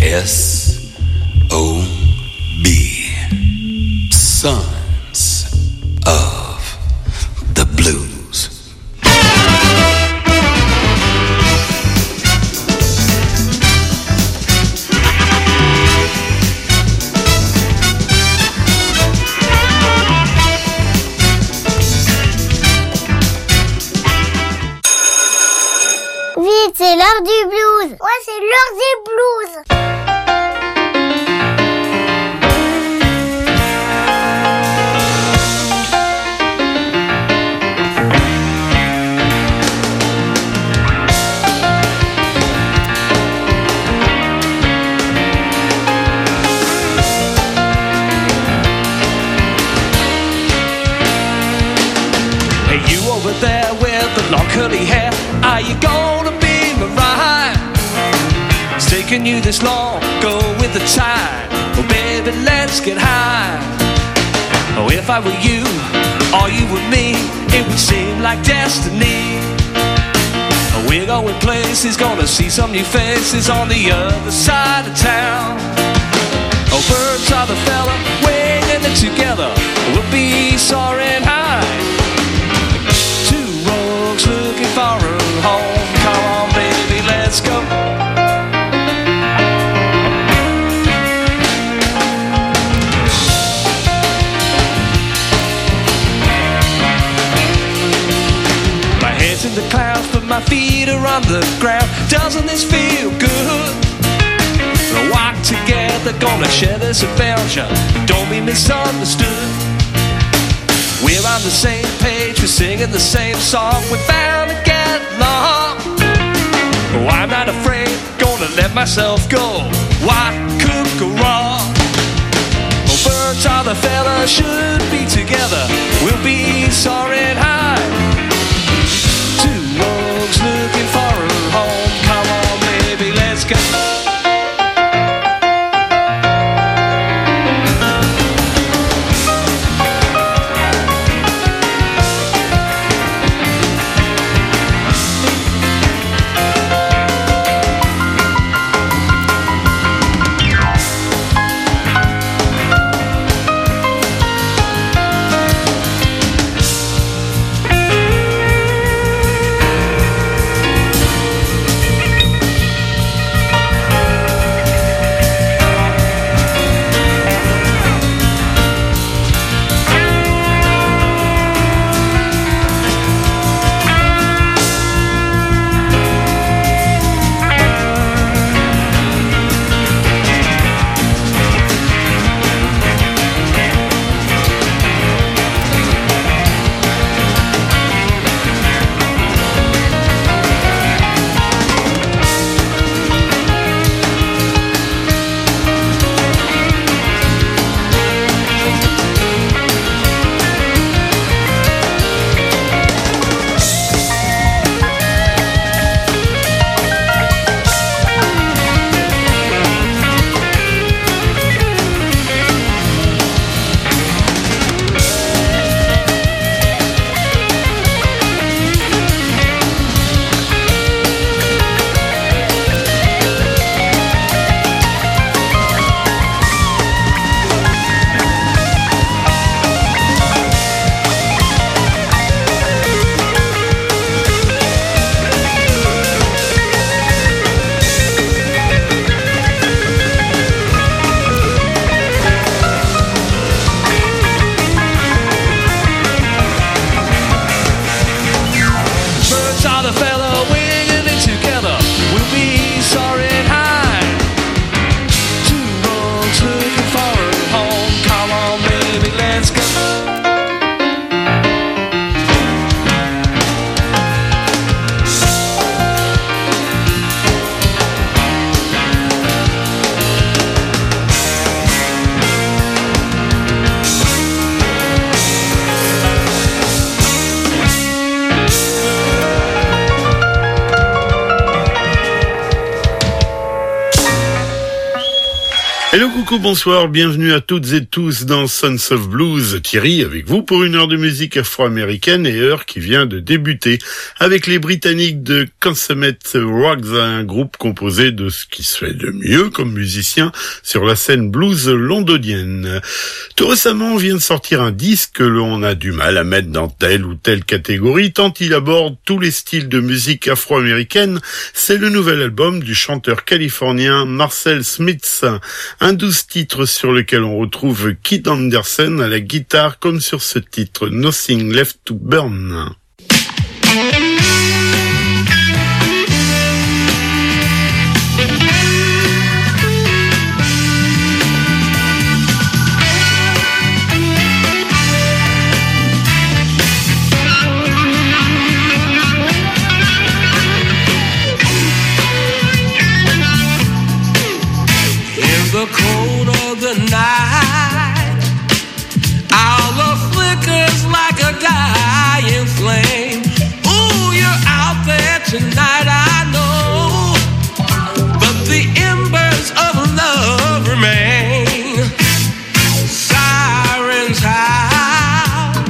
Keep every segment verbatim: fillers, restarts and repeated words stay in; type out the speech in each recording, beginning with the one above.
S O B. Sons of the Blues. Vite, c'est l'heure du blues. Ouais, c'est l'heure des blues. Hey, you over there with the long curly hair, are you gonna be my ride? It's taking you this long, go with the tide. Oh baby, let's get high. Oh, if I were you, or you were me, it would seem like destiny. Oh, we're going places, gonna see some new faces on the other side of town. Oh, birds are the fella, winging it together, we'll be soaring high. Looking for a home, come on baby, let's go. My head's in the clouds, but my feet are on the ground. Doesn't this feel good? We'll walk together, gonna share this adventure. Don't be misunderstood. We're on the same page, we're singing the same song. We're bound to get along. Oh, I'm not afraid, gonna let myself go. What could go wrong? Oh, birds are the fellas, should be together. We'll be soaring high. Two rogues looking for a home. Come on, baby, let's go. Hello, coucou, bonsoir, bienvenue à toutes et tous dans Sons of Blues. Thierry avec vous pour une heure de musique afro-américaine et heure qui vient de débuter avec les Britanniques de Consummate Rocks, un groupe composé de ce qui se fait de mieux comme musicien sur la scène blues londonienne. Tout récemment, on vient de sortir un disque que l'on a du mal à mettre dans telle ou telle catégorie tant il aborde tous les styles de musique afro-américaine. C'est le nouvel album du chanteur californien Marcel Smith. Un douze titres sur lequel on retrouve Keith Anderson à la guitare comme sur ce titre Nothing Left to Burn. The cold of the night, our love flickers like a dying flame. Ooh, you're out there tonight, I know, but the embers of love remain. Sirens howl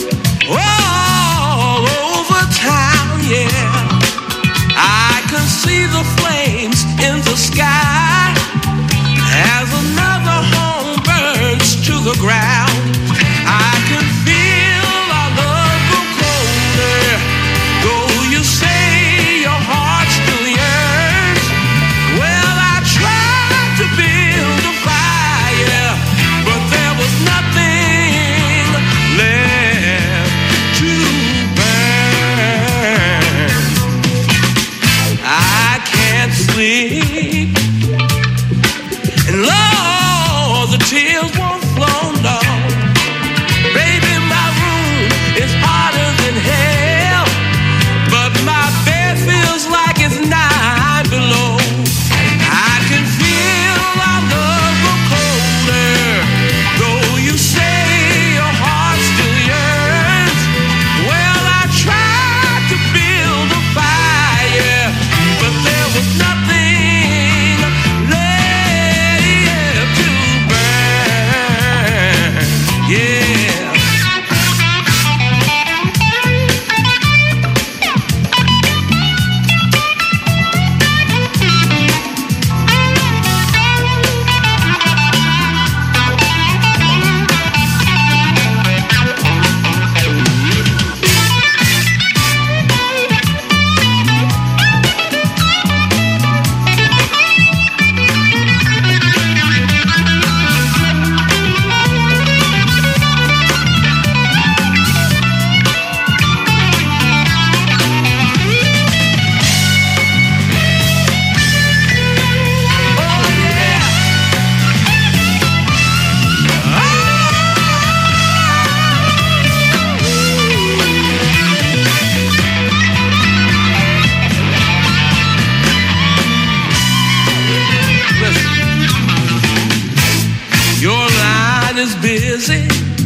all over town, yeah. I can see the flames in the sky as another home burns to the ground. I can feel our love grow colder, though you say your heart still yearns. Well, I tried to build a fire, but there was nothing left to burn. I can't sleep, and Lord, the tears won't flow, no. Baby, my room is hotter than hell, but my bed feels like it's nine below. I can feel our love grow colder, though you say your heart still yearns. Well, I tried to build a fire, but there was nothing is busy.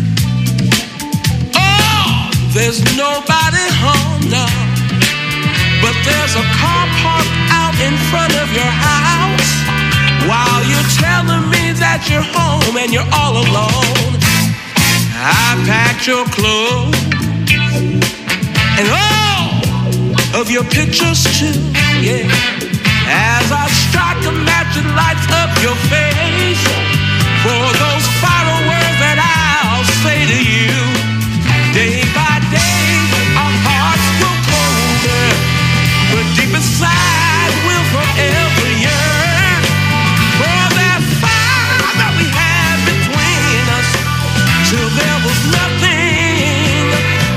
Oh, there's nobody home now, but there's a car parked out in front of your house. While you're telling me that you're home and you're all alone, I packed your clothes and all of your pictures too, yeah. As I strike a match and lights up your face for those final words that I'll say to you. Day by day, our hearts grow colder, but deep inside we'll forever yearn for that fire that we had between us, till there was nothing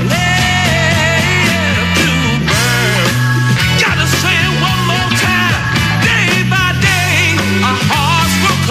left to burn. Gotta say it one more time. Day by day, our hearts grow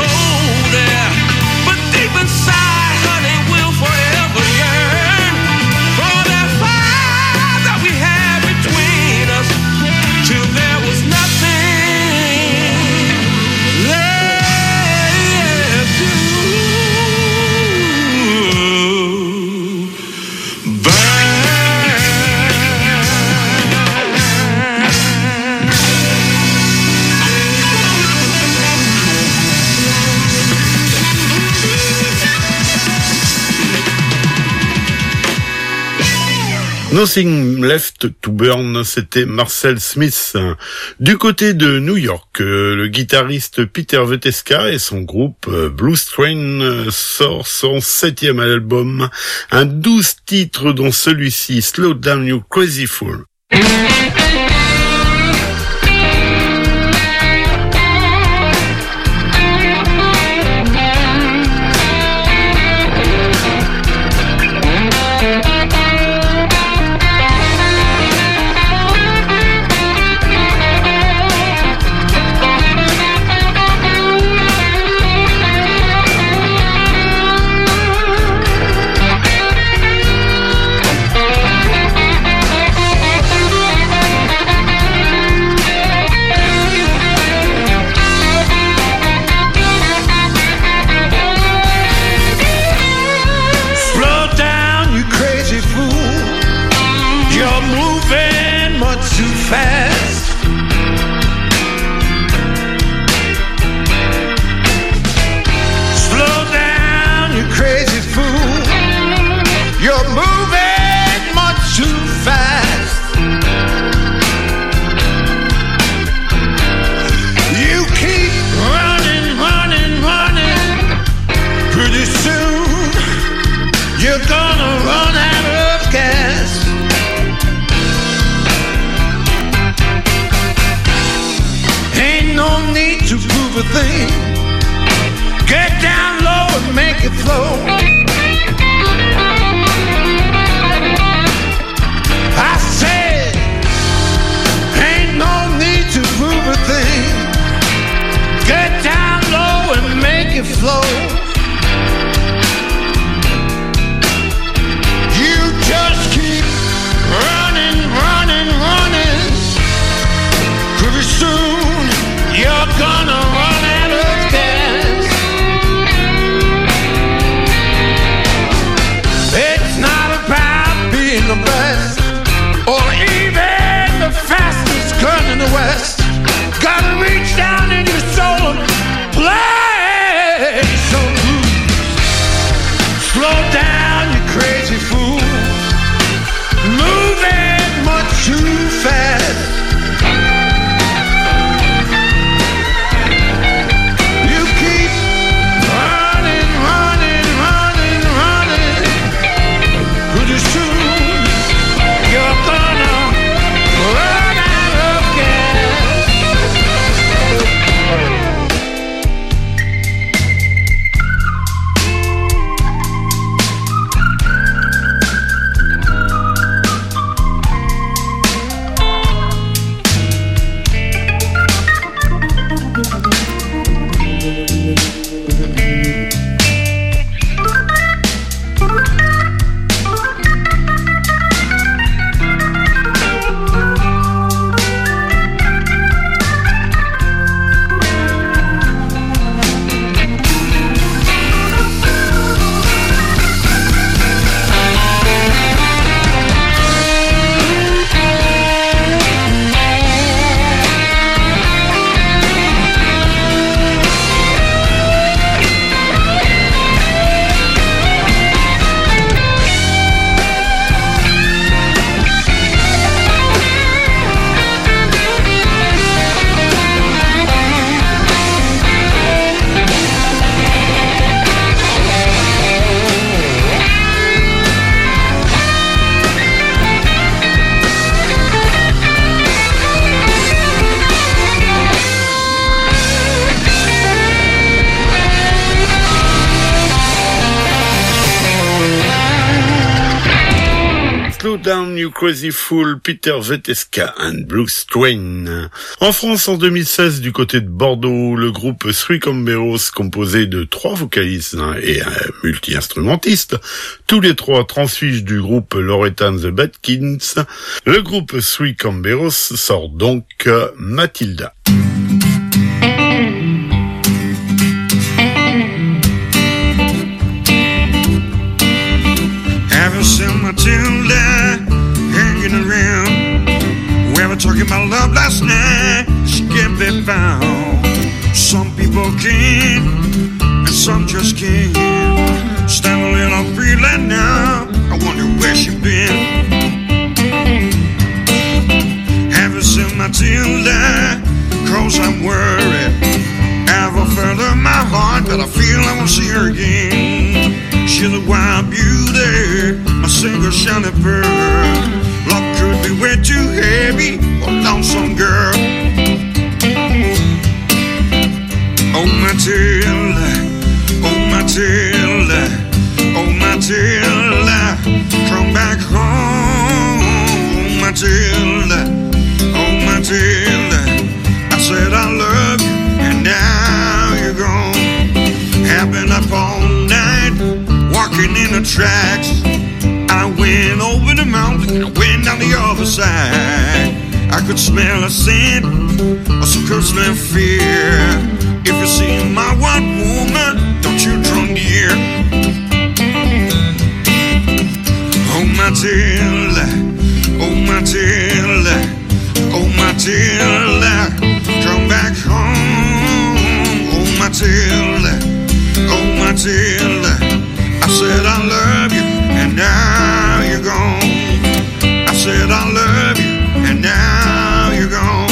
Nothing Left to Burn, c'était Marcel Smith. Du côté de New York, le guitariste Peter Veteska et son groupe Blues Train sort son septième album, un douze titres dont celui-ci, Slow Down You Crazy Fool. Down You Crazy Fool, Peter Veteska and Blues Train. En France, en deux mille seize, du côté de Bordeaux, le groupe Three Camberos, composé de trois vocalistes et un multi-instrumentiste, tous les trois transfuges du groupe Loretan The Badkins, le groupe Three Camberos sort donc Matilda. Haven't seen Matilda hanging around. We were talking about love last night. She can't be found. Some people can, and some just can't. Stand a little feeling now. I wonder where she been. Matilda, cause I'm worried. Ever further my heart that I feel I won't see her again. She's a wild beauty, my single shiny pearl. Love could be way too heavy for a lonesome girl. Oh Matilda, oh Matilda, oh Matilda, come back home. Oh Matilda, oh Matilda, I said I love you and now you're gone. Have been up all night, walking in the tracks. I went over the mountain, I went down the other side. I could smell a scent, or some could smell fear. If you see my one woman, don't you draw near. Oh Matilda, oh Matilda, oh Matilda, come back home. Oh Matilda, oh Matilda, I said I love you and now you're gone. I said I love you and now you're gone.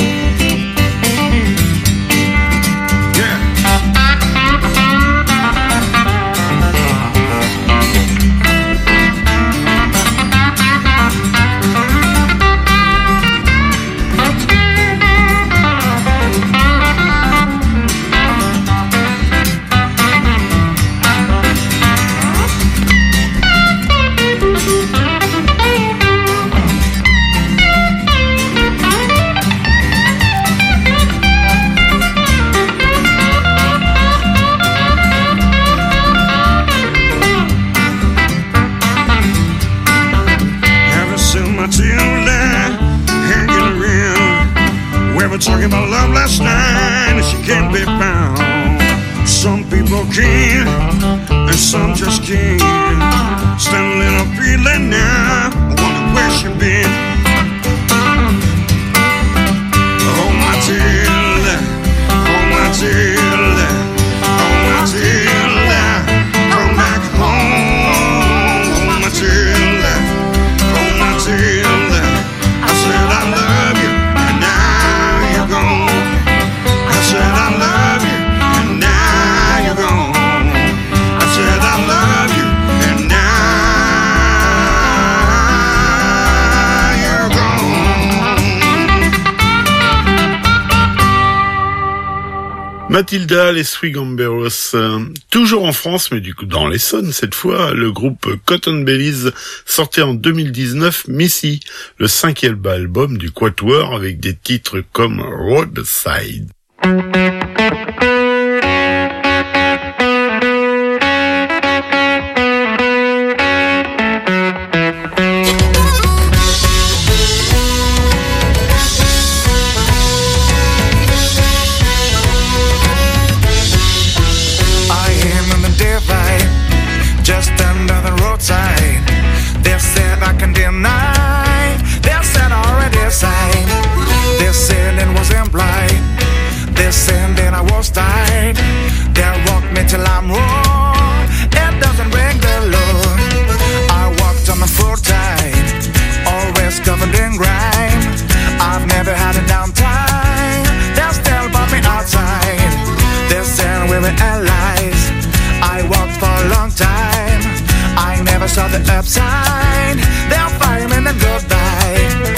Talking about love last night and she can't be found. Some people can and some just can't. Still in a feeling now, I wonder where she been. Oh Matilda, oh Matilda, oh Matilda, come back home. Oh Matilda, oh Matilda, I said I love you and now you're gone. I said I love you and now you're gone. I said I love you and now you're gone. Matilda, les Swigamberos, euh, toujours en France, mais du coup dans l'Essonne cette fois, le groupe Cotton Bellies sortait en deux mille dix-neuf Missy, le cinquième album du Quatuor avec des titres comme Roadside. Just under the roadside, they said I can deny. They said already signed. They said it was implied. They said that I was tied. They walked me till I'm wrong. It doesn't break the law. I walked on my foot tight, always covered in grime. I've never had a downtime. They still bought me outside. They said we were allies. I walked for a long time. I never saw the upside. They're firing a goodbye.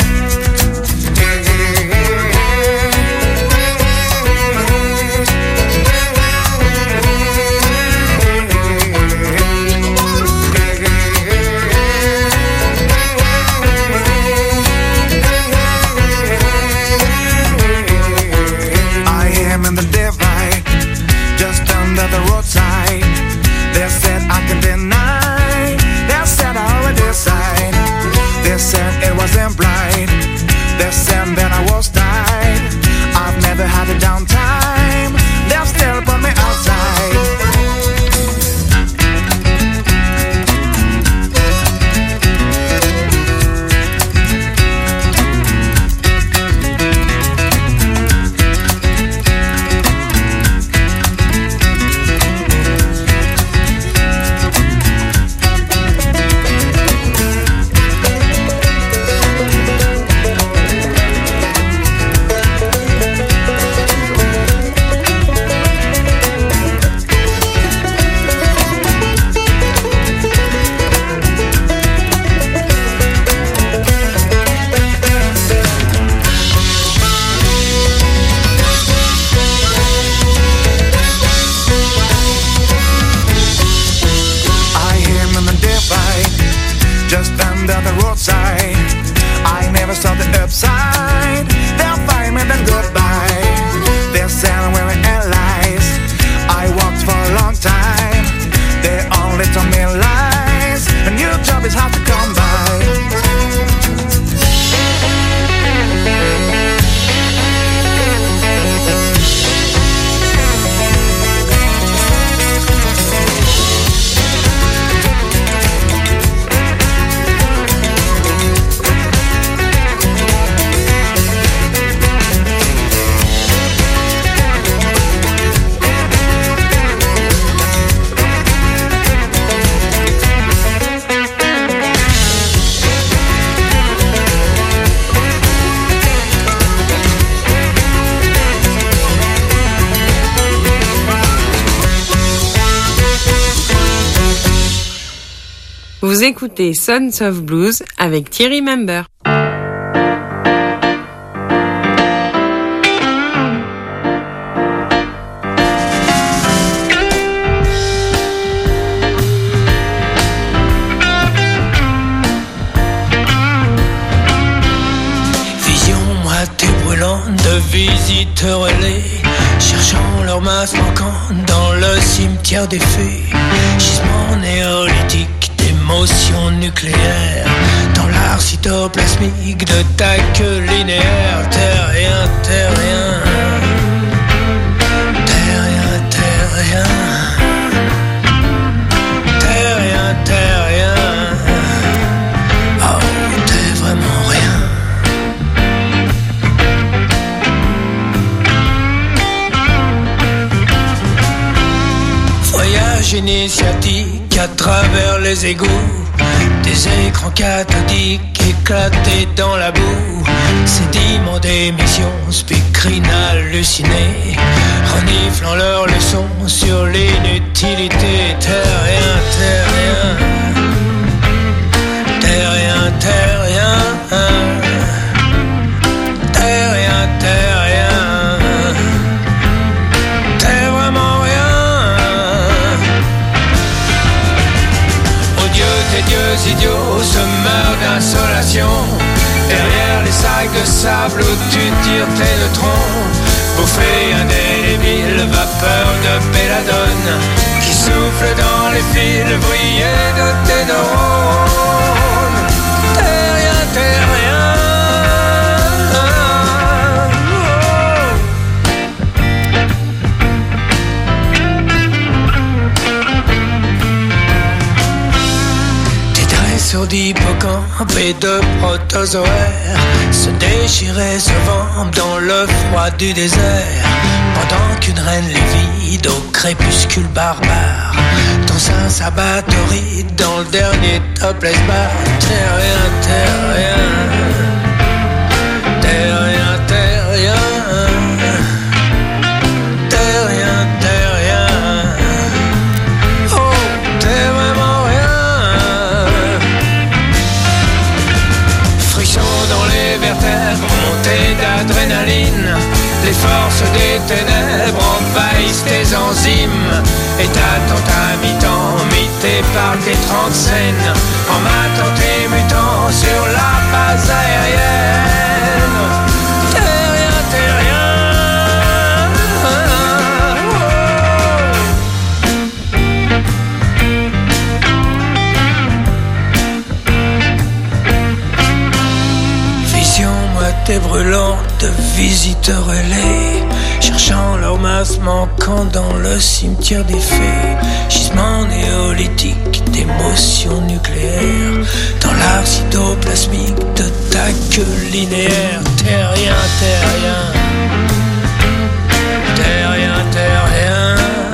Vous écoutez Sons of Blues avec Thierry Member. De visiteurs ailés, cherchant leur masse manquante dans le cimetière des fées. Gisement néolithique d'émotions nucléaires, dans l'art cytoplasmique de ta queue linéaire. Terrien, terrien, terrien, terrien, terrien, terrien. Oh, t'es vraiment rien. Voyage initiatique à travers les égouts, des écrans cathodiques éclatés dans la boue, sédiments d'émissions, speakerines hallucinées, reniflant leurs leçons sur l'inutilité. Terrien, terrien, terrien, terrien, terrien, terrien. T'es vraiment rien. Tes dieux idiots se meurent d'insolation derrière les sacs de sable où tu tires tes neutrons. Bouffer indélébile vapeur de belladone qui souffle dans les fils brillés de tes neurones. T'es rien, t'es rien. Sur d'hippocampes et de protozoaires se déchirait ce vent dans le froid du désert, pendant qu'une reine livide au crépuscule barbare dans un sabbat torride dans le dernier topless bar. T'es rien, t'es rien, t'es rien, t'es rien, t'es rien, t'es rien. Oh, t'es vraiment rien. Dans les vertèbres, montée d'adrénaline, les forces des ténèbres envahissent tes enzymes et t'attendent à mi-temps, mité par tes trente scènes, en matant tes mutants sur la base aérienne. T'es rien, t'es rien. T'es brûlant de visiteurs ailés, cherchant leur masse manquant dans le cimetière des fées. Gisement néolithique d'émotions nucléaires, dans l'art cytoplasmique de ta queue linéaire. T'es rien, t'es rien, t'es rien, t'es rien,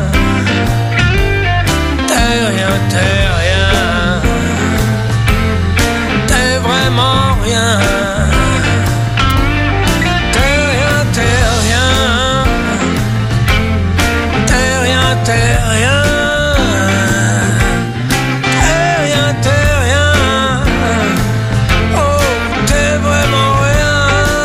t'es rien, t'es rien, t'es vraiment rien. T'es rien, t'es rien, t'es rien. Oh, t'es vraiment rien.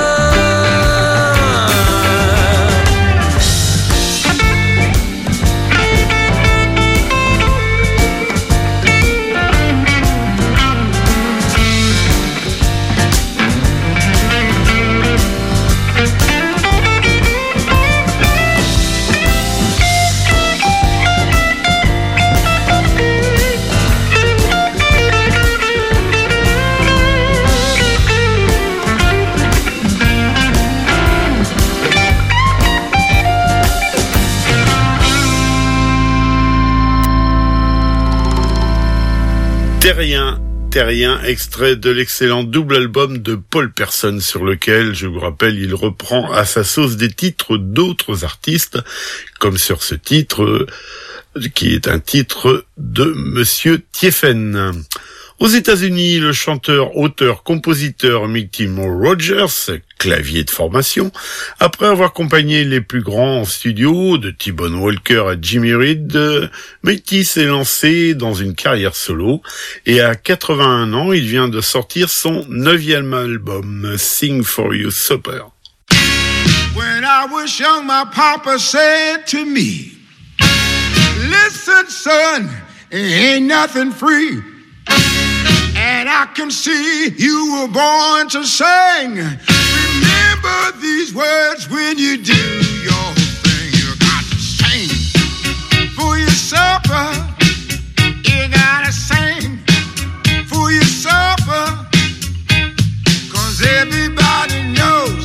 Terrien, Terrien, extrait de l'excellent double album de Paul Persson, sur lequel, je vous rappelle, il reprend à sa sauce des titres d'autres artistes, comme sur ce titre, qui est un titre de Monsieur Thieffen. Aux États-Unis, le chanteur, auteur, compositeur Mighty Mo Rogers, clavier de formation, après avoir accompagné les plus grands en studio, de T-Bone Walker à Jimmy Reed, Mighty s'est lancé dans une carrière solo et à quatre-vingt-un ans, il vient de sortir son neuvième album, Sing for You Supper. When I was young, my papa said to me, listen, son, ain't nothing free. And I can see you were born to sing. Remember these words when you do your thing. You got to sing for your supper. You gotta sing for your supper. 'Cause everybody knows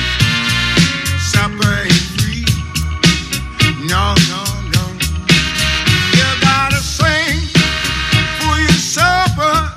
supper ain't free. No, no, no. You gotta sing for your supper.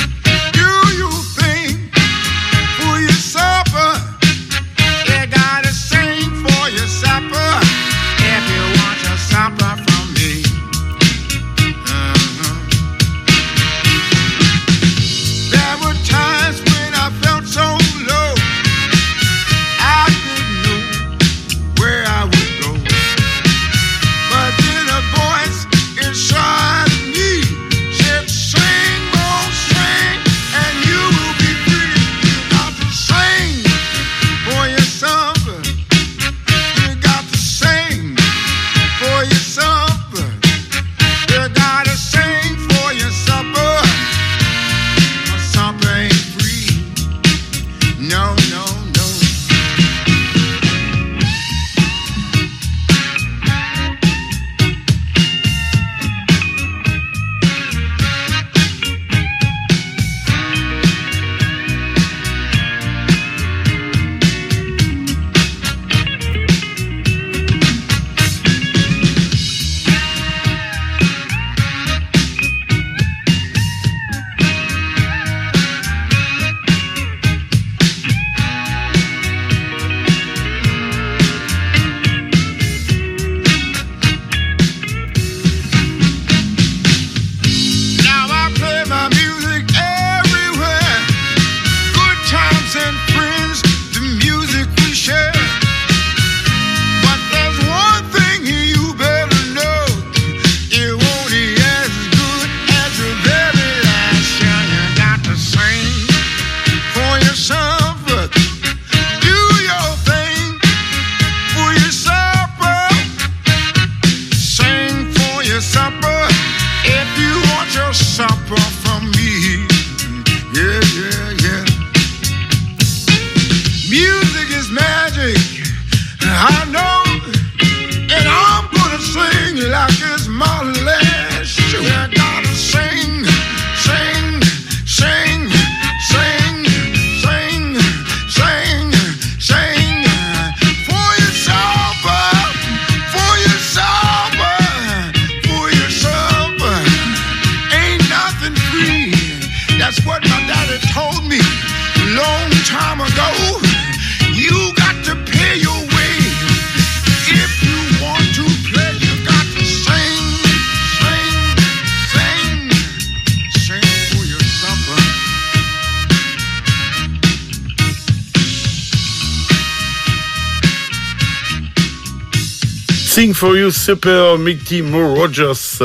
Sing for You Supper, Mighty Mo Rogers.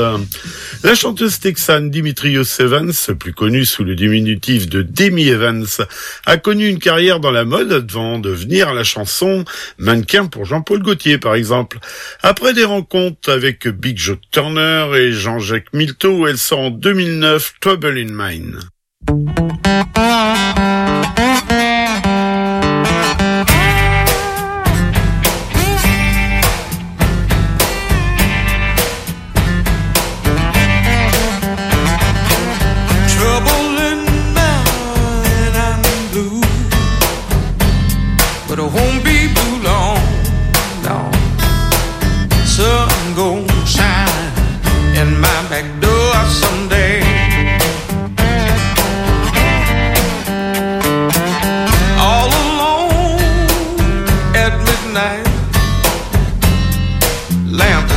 La chanteuse texane Dimitrios Evans, plus connue sous le diminutif de Demi Evans, a connu une carrière dans la mode avant de devenir la chanson mannequin pour Jean-Paul Gaultier, par exemple. Après des rencontres avec Big Joe Turner et Jean-Jacques Milteau, elle sort en deux mille neuf Trouble in Mind.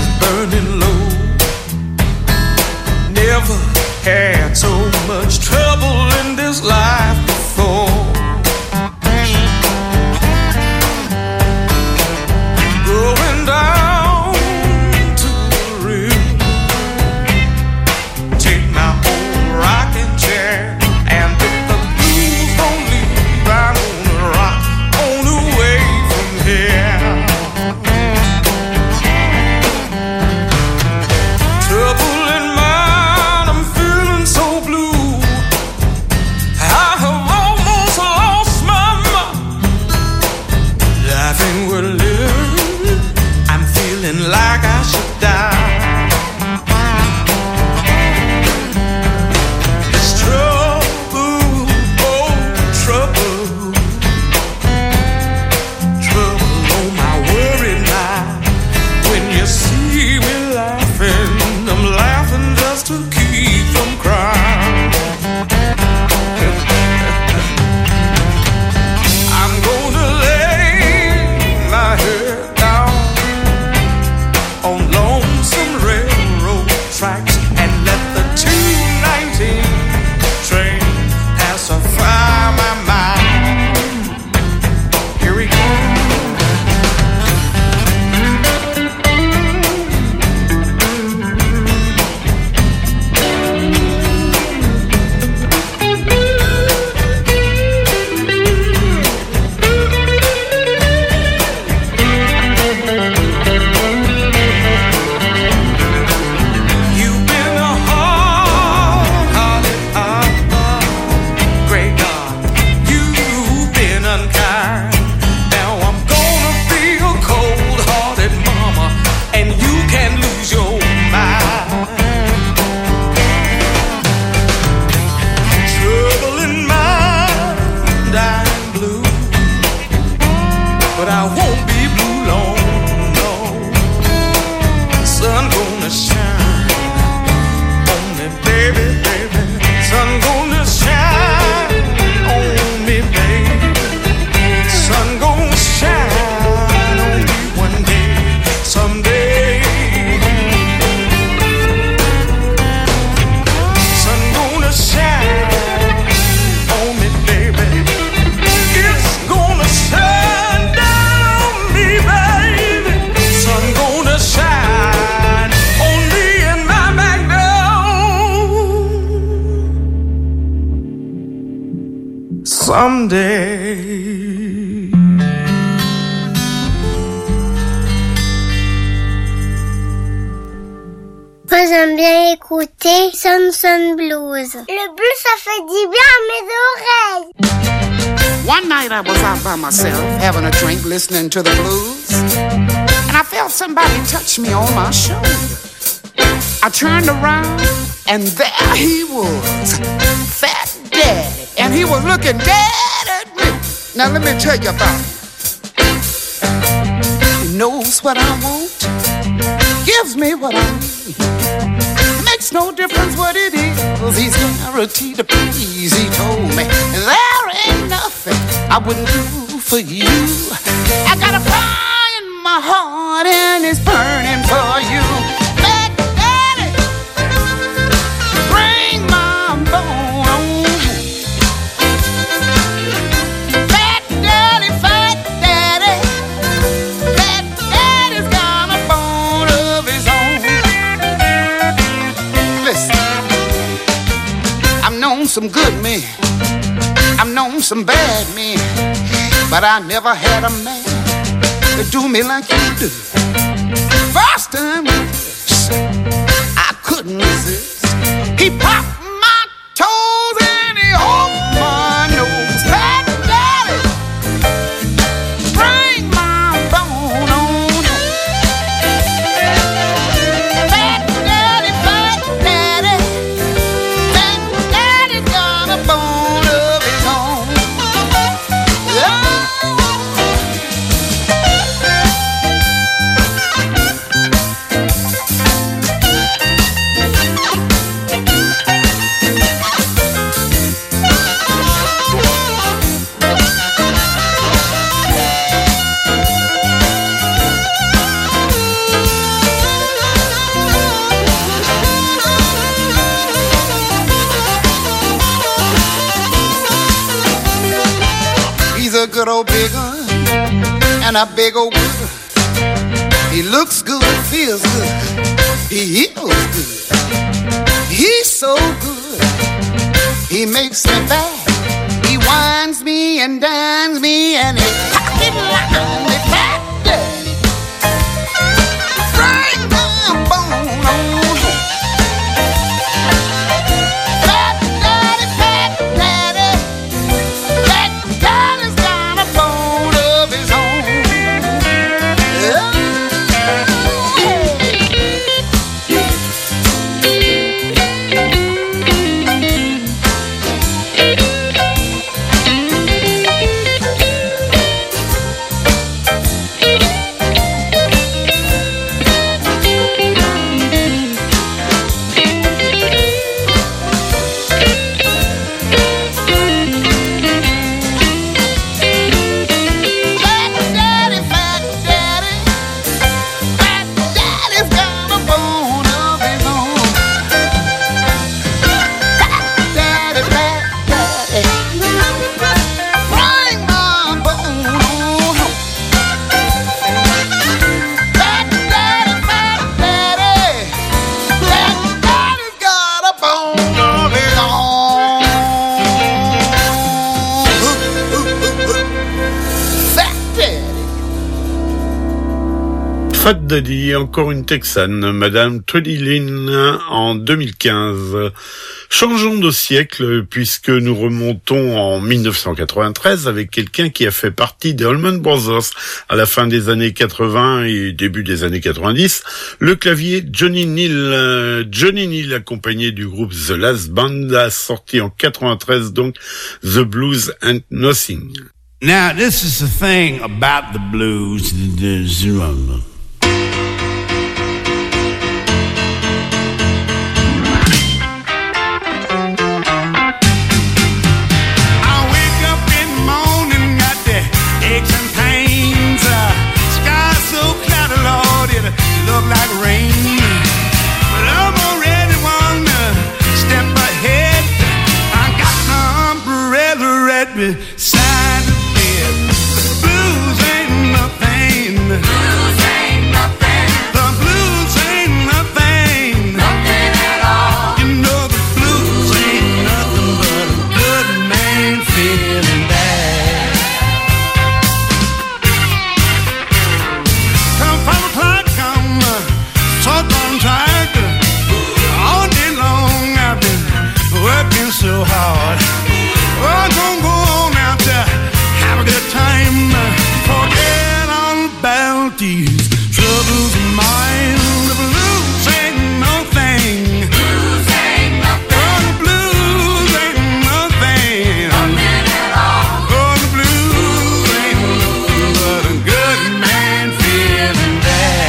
Had so much trouble feeling like I should die. It's trouble, oh, trouble, trouble on my worried mind. When you see me laughing, I'm laughing just to keep from crying. I'm gonna lay my head down on lonesome railroad tracks and let the two nineteen train pacify my mind. Here we go. You've been a hard-hearted, uh, great God. You've been unkind. Now I'm gonna be a cold-hearted mama, and you can lose your mind. Trouble in mind, I'm blue, but I won't be blue long, no. Sun gonna shine on me, baby, baby. Sun gonna shine on me, baby. Sun gonna shine on me one day, someday. Sun gonna shine on me, baby. It's gonna shine down on me, baby. Sun gonna shine on me and my back down someday. Moi j'aime bien écouter Sun Sun Blues. Le blues ça fait du bien à mes oreilles. One night I was out by myself, having a drink, listening to the blues, and I felt somebody touch me on my shoulder. I turned around, and there he was, Fat Daddy, and he was looking dead at me. Now let me tell you about him. He knows what I want, gives me what I need. Makes no difference what it is, he's guaranteed to please. He told me there ain't nothing I wouldn't do for you. I got a fire in my heart and it's burning for you. Fat Daddy, bring my bone on. Fat Daddy, Fat Daddy, Fat Daddy's got a bone of his own. Listen, I've known some good men, I've known some bad men, but I never had a man to do me like you do. First time I couldn't resist. He popped my toes and he opened my nose. Fat Daddy, bring my bone on. Fat Daddy, Fat Daddy, Fat Daddy's got a bone of his own. He's a good old big one and a big old good. He looks good, feels good, he feels good. He's so good, he makes me bad. He wines me and dines me and he pocket line me. Fat Daddy, bring my bone on. Fat Daddy, Fat Daddy, Fat Daddy's got a bone of his own. Yeah. Fat Daddy, encore une Texane, Madame Tony Lynn, en deux mille quinze. Changeons de siècle, puisque nous remontons en mille neuf cent quatre-vingt-treize avec quelqu'un qui a fait partie des Allman Brothers à la fin des années quatre-vingts et début des années quatre-vingt-dix, le clavier Johnny Neal. Johnny Neal, accompagné du groupe The Last Band, a sorti en quatre-vingt-treize donc The Blues and Nothing. Now, this is the thing about the blues. Look like rain, but I'm already one step ahead. I got my umbrella right beside the bed. The blues ain't nothing. Blues ain't nothing. The blues ain't nothing. Nothing at all. You know the blues ain't nothing but a good man feeling bad. Come five o'clock. So I'm tired, all day long I've been working so hard. Oh, I'm gonna go on out there, have a good time, forget all about these troubles of mine. The blues ain't no thing. Blues ain't nothing. Oh, the blues ain't nothing. Nothing at all. Oh, the blues ain't nothing but a good man feeling bad.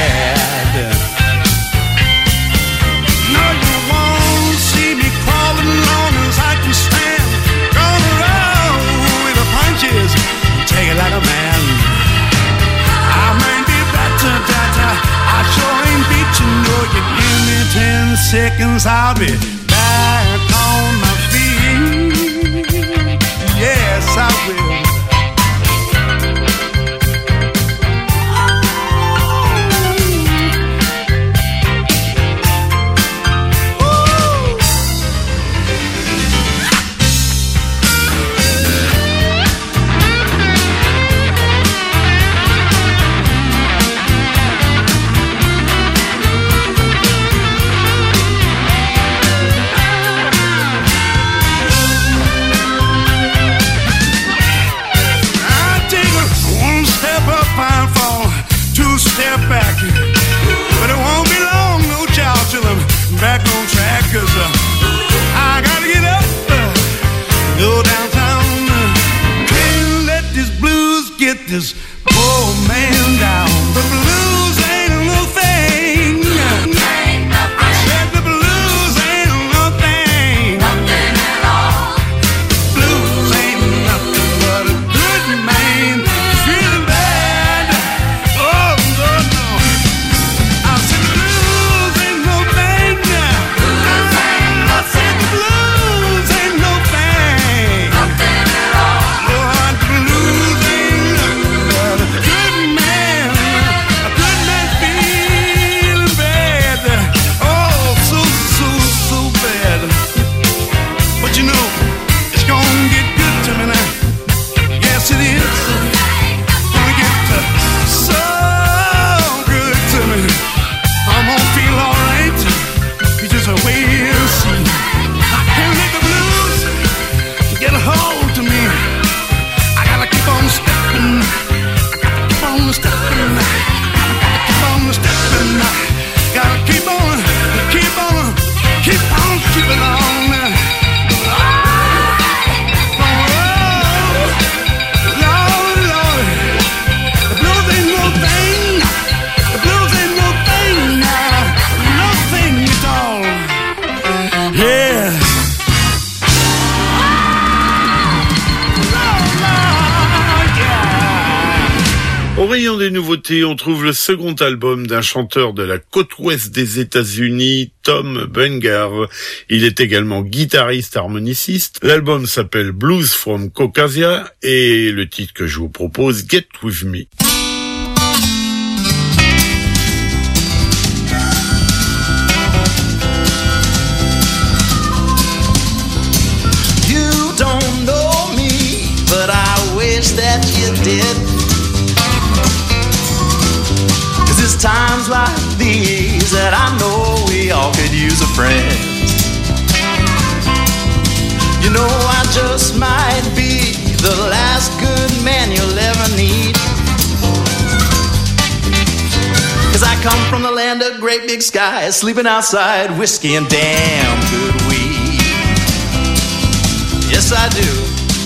Take it like a man. I might be better, better. I sure ain't beating you. You give me ten seconds, I'll be back on my feet. Yes, I will. Step back, but it won't be long, no child, till I'm back on track. Cause uh, I gotta get up, uh, go downtown. Uh, can't let these blues get this poor man down. The blues ain't no thing. I said the blues ain't no thing. Nothing at all. Blues ain't nothing but a good man feeling bad. Oh, Au rayon des nouveautés, on trouve le second album d'un chanteur de la côte ouest des États-Unis, Tom Bungar. Il est également guitariste harmoniciste. L'album s'appelle Blues from Caucasia et le titre que je vous propose, Get With Me. You don't know me, but I wish that you did. 'Cause it's time like these that I know we all could use a friend. You know I just might be the last good man you'll ever need, 'cause I come from the land of great big skies, sleeping outside, whiskey and damn good weed. Yes, I do.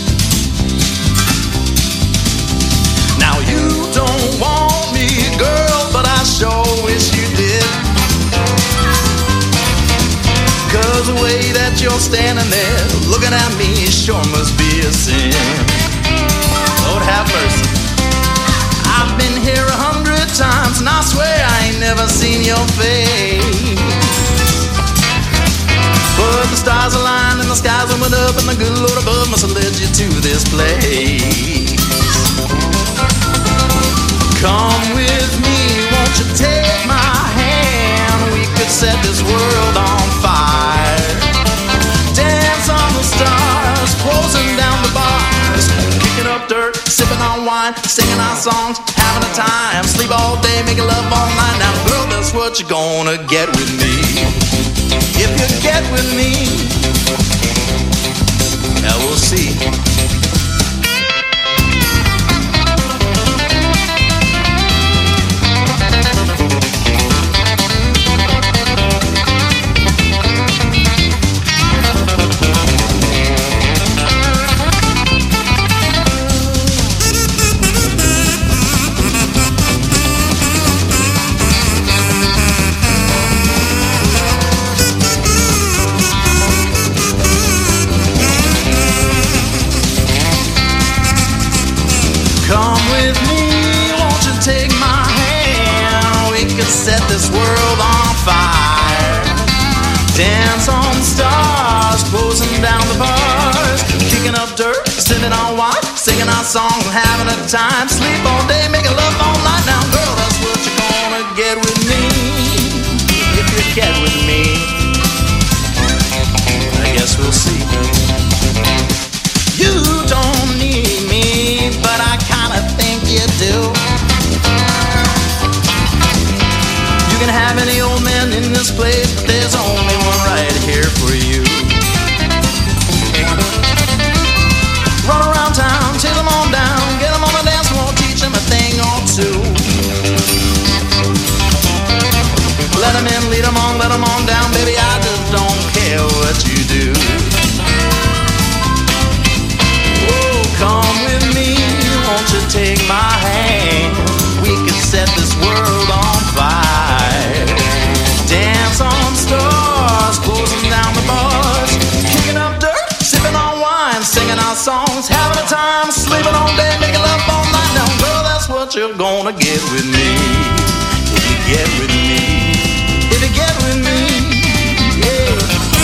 Now you don't want me, girl, but I sure wish you did, 'cause the way that you're standing there looking at me sure must be a sin. Lord have mercy. I've been here a hundred times and I swear I ain't never seen your face, but the stars aligned and the skies opened up and the good Lord above must have led you to this place. Come with me, won't you take my hand? We could set this world on fire. Dance on the stars, closing down the bars, kicking up dirt, sipping on wine, singing our songs, having a time. Sleep all day, making love all night. Now girl, that's what you're gonna get with me. If you get with me, now we'll see. Set this world on fire. Dance on the stars, closing down the bars, kicking up dirt, sipping on wine, singing our songs and having a time. Sleep all day, making love all night. Now girl, that's what you're gonna get with me. If you get with me, I guess we'll see. You don't need me, but I kinda think you do. You can have any old man in this place, but there's only one right here for you. Run around town, take them on down, get them on the dance floor, teach them a thing or two. Let them in, lead them on, let them on down, baby, I just don't care what you do. Oh, come with me, won't you take my hand? We can set this world on fire. Dance on stars, closing down the bars, kicking up dirt, sipping on wine, singing our songs, having a time, sleeping all day, making love all night. Now girl, that's what you're gonna get with me. If you get with me, if you get with me, yeah.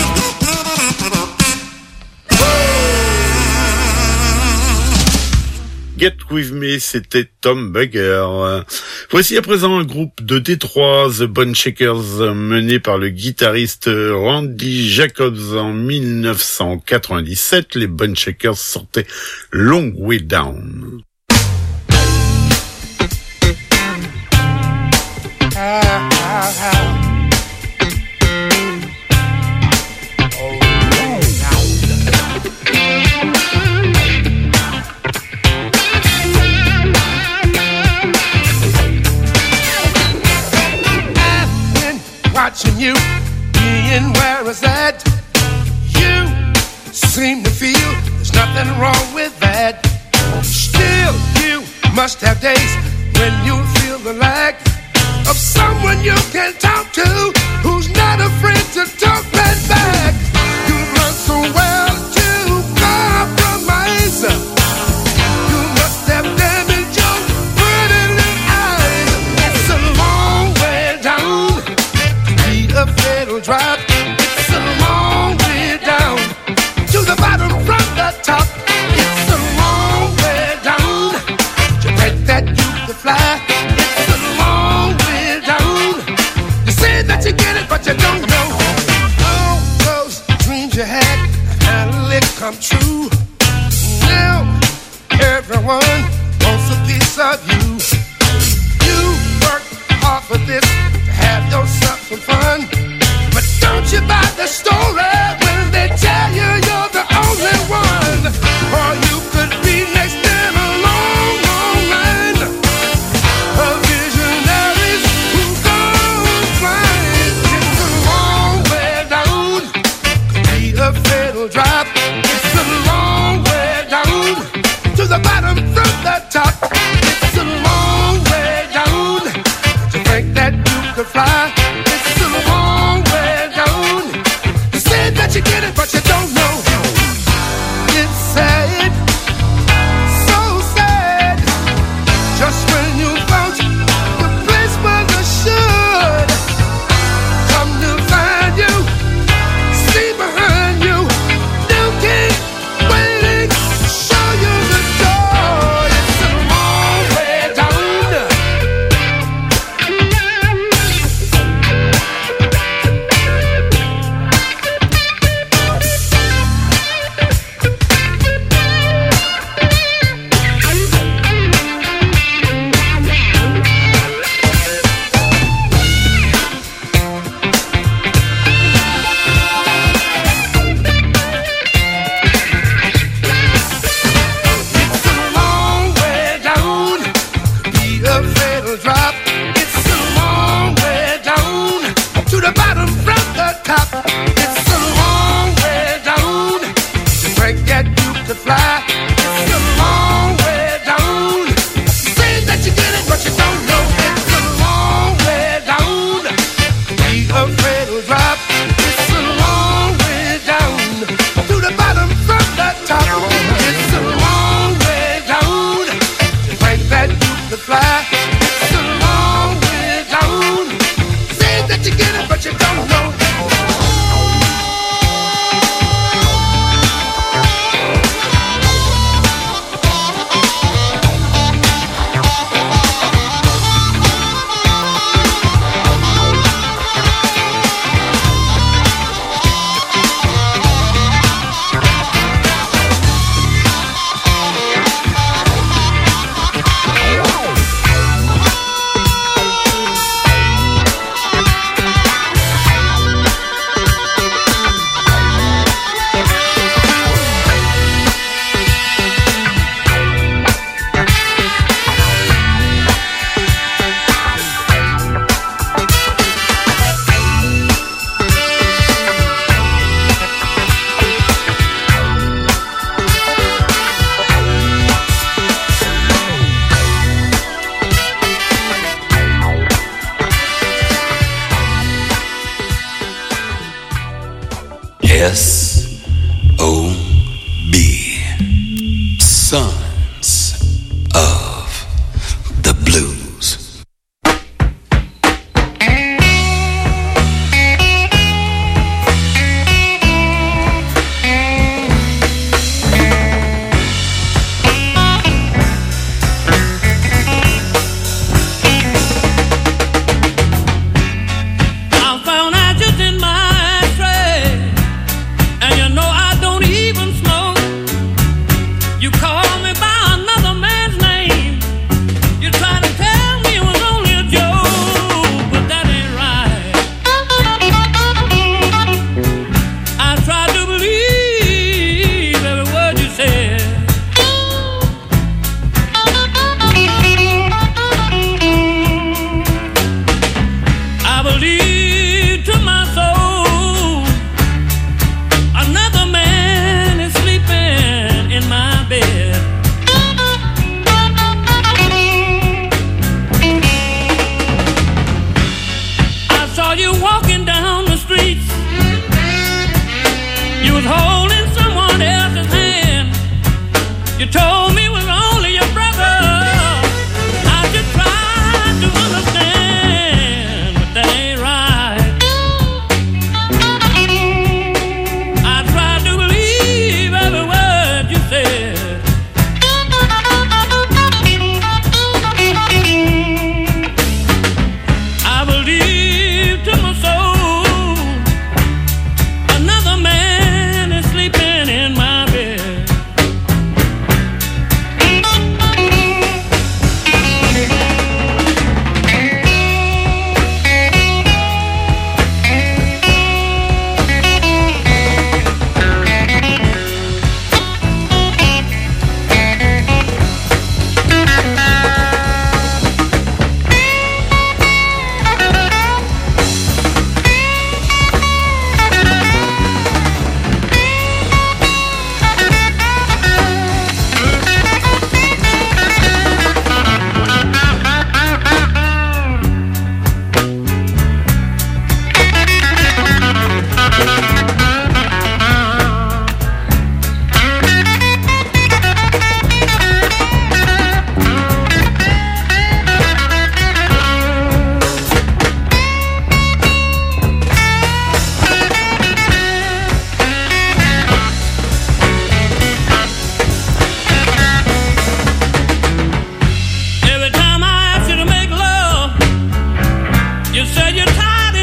Get With Me, c'était Tom Bagger. Voici à présent un groupe de Détroit, The Bone Shakers, mené par le guitariste Randy Jacobs en mille neuf cent quatre-vingt-dix-sept. Les Bone Shakers sortaient Long Way Down. Watching you being where it's at, you seem to feel there's nothing wrong with that. Still, you must have days when you feel the lack of someone you can talk to, who's not afraid to talk right back. You run so well to compromise. You must have damaged your pretty little eyes. It's a long way down, a fatal drop. It's a long way down to the bottom from the top. It's a long way down to break that you could fly. It's a long way down. You could fly. It's a long way down. You said that you get it, but you don't know. It's sad, so sad. Just when you thought the place was assured, come to find you, see behind you, new king waiting to show you the door. It's a long way down. It's a long way down. Be afraid to drop. It's a long way down to the bottom from the top. It's a long way down. To break that you could fly. It's a long way down. You say that you get it, but you don't know. It's a long way down. Be afraid to drop. It's a long way down to the bottom from the top. It's a long way down. To break that you could fly. It's a long way down. Say that you get it, but you don't know. S O B. Sons of the Blues. I found ashes in my ashtray, and you know I don't even smoke. You call me by another man's name. You try to tell me it was only a joke, but that ain't right. I tried to believe every word you said. I believe to my soul another man is sleeping in my bed. I saw you walking down the streets. You was holding someone else's hand. You told me it was only your brother. I just tried to understand, but that ain't right. I tried to believe every word you said. I believe to my soul another man is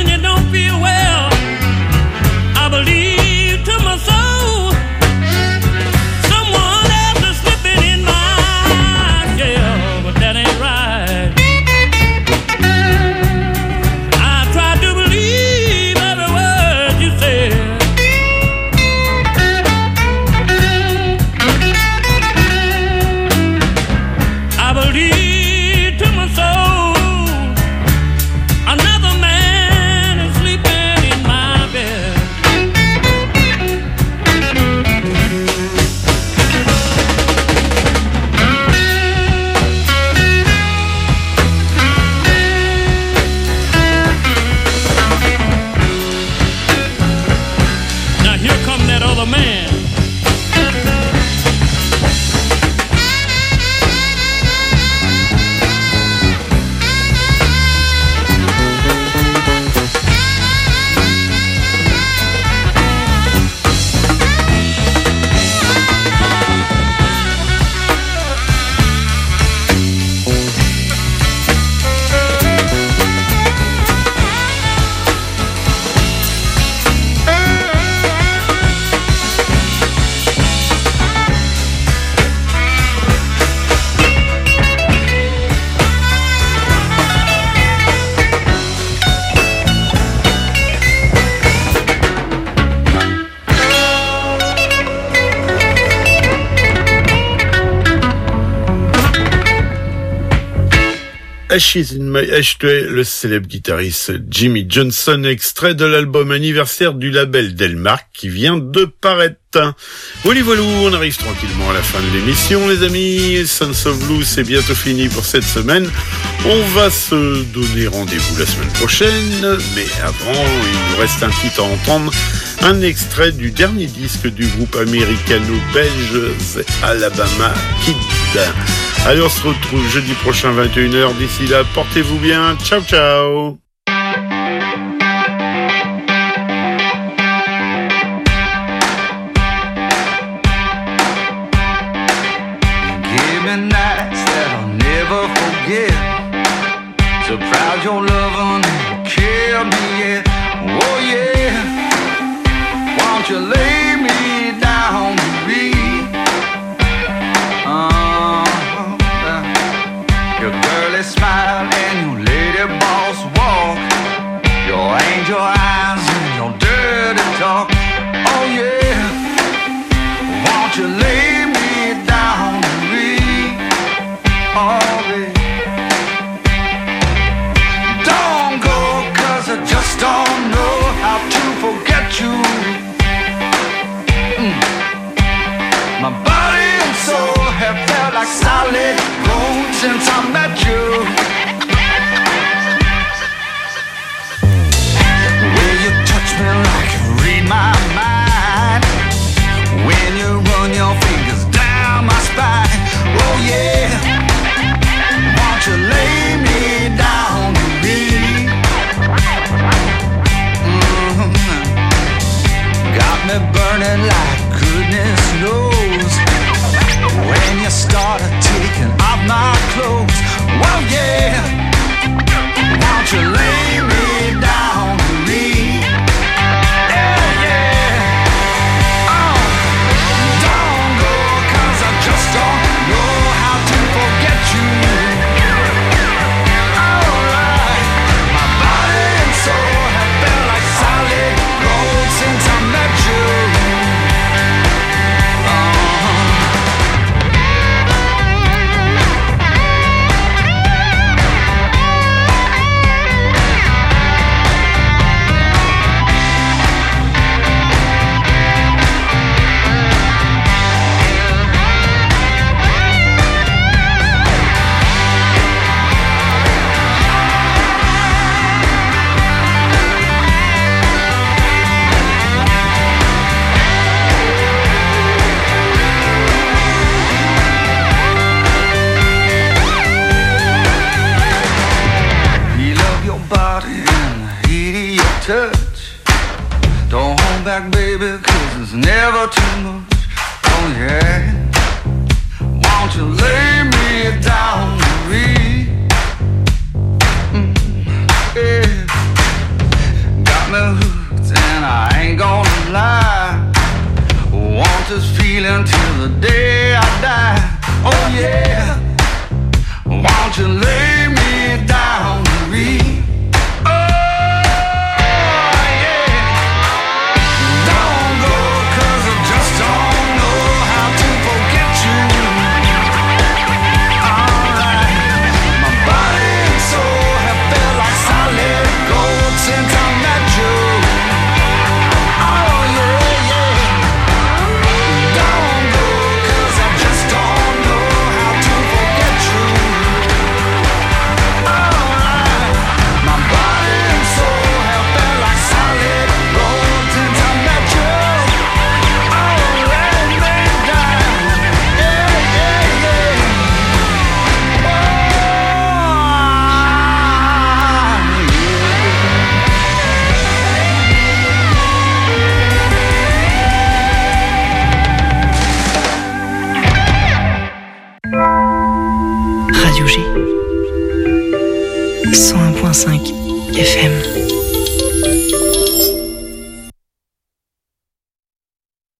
when you don't feel well. I believe to my soul, someone else is slipping in my jail, but that ain't right. I try to believe every word you say. I believe to my soul, another man is sleeping in my bed. Now here come that other man. Ashes in My Ashtray, le célèbre guitariste Jimmy Johnson, extrait de l'album anniversaire du label Delmark qui vient de paraître. Voilà, voilà, on arrive tranquillement à la fin de l'émission, les amis. Sons of Blues, c'est bientôt fini pour cette semaine. On va se donner rendez-vous la semaine prochaine, mais avant, il nous reste un titre à entendre, un extrait du dernier disque du groupe américano-belge The Alabama Kid. Allez, on se retrouve jeudi prochain vingt et une heures. D'ici là, portez-vous bien. Ciao, ciao. Give me nights that I'll never forget. So proud your love and care me yet. Oh yeah. Won't you lay me down to be? Uh, your girly smile and your lady boss walk, your angel eyes and your dirty talk. Oh yeah. Won't you lay me down to me? Oh baby. Don't go, cause I just don't know how to forget you. Mm. My body and soul have felt like solid gold since I met you. The way you touch me like you read my mind, when you run your fingers down my spine. Oh yeah. Won't you lay me down to me? Mm-hmm. Got me burning like goodness knows when you started taking off my clothes. Well yeah. Won't you lay me down to me? Yeah, yeah. Oh, don't go, cause I just don't know how to forget you. Alright. My body and soul have felt like solid gold since I met you. Touch. Don't hold back, baby, cause it's never too much. Oh yeah. Won't you lay me down to read? Mm, yeah. moods, and I ain't gonna lie. Want this feeling till the day I die. Oh yeah. Won't you lay me down to read? cent un point cinq F M.